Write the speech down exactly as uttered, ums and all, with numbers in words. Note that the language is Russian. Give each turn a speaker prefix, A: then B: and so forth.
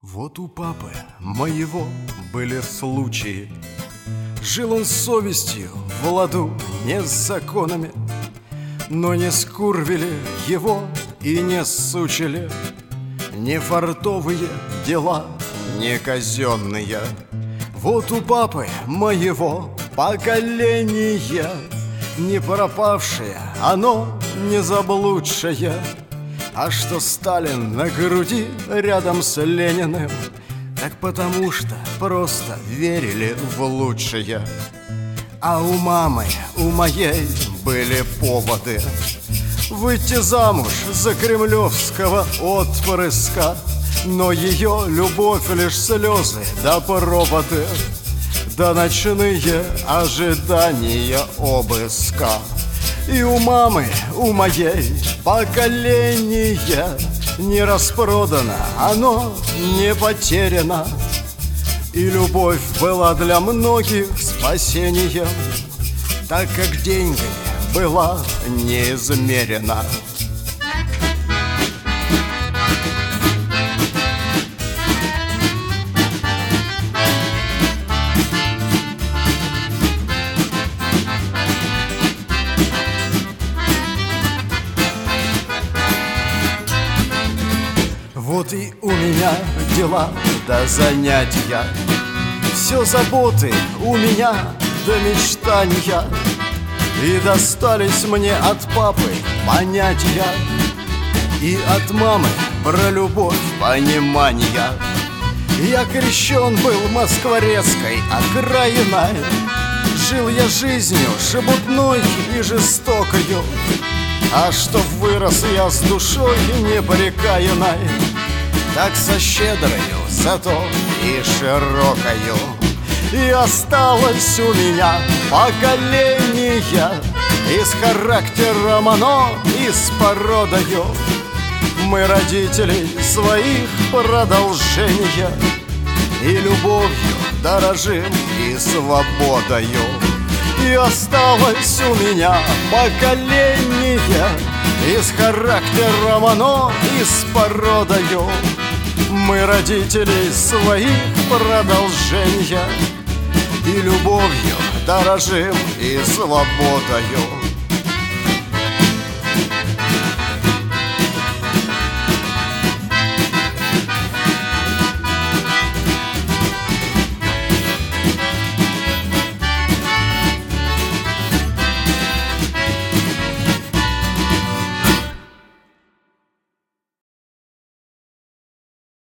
A: Вот у папы моего были случаи. Жил он с совестью в ладу, не с законами, но не скурвили его и не сучили ни фартовые дела, ни казенные. Вот у папы моего поколения не пропавшее, оно не заблудшее. А что Сталин на груди рядом с Лениным, так потому что просто верили в лучшее. А у мамы, у моей были поводы выйти замуж за кремлевского отпрыска, но ее любовь лишь слезы да проводы, да ночные ожидания обыска. И у мамы, у моей поколения не распродано, оно не потеряно. И любовь была для многих спасением, так как деньгами была неизмерена. Вот и у меня дела да занятия, все заботы у меня да мечтания. И достались мне от папы понятия, и от мамы про любовь понимания. Я крещен был москворецкой окраиной, жил я жизнью шебутной и жестокою. А чтоб вырос я с душой непрекаянной, так со щедрою, зато и широкою. И осталось у меня поколение и с характером оно, и с породою. Мы родителей своих продолжения, и любовью дорожим, и свободою. И осталось у меня поколение и с характером оно, и с породою. Мы родителей своих продолжения, и любовью дорожим, и свободою.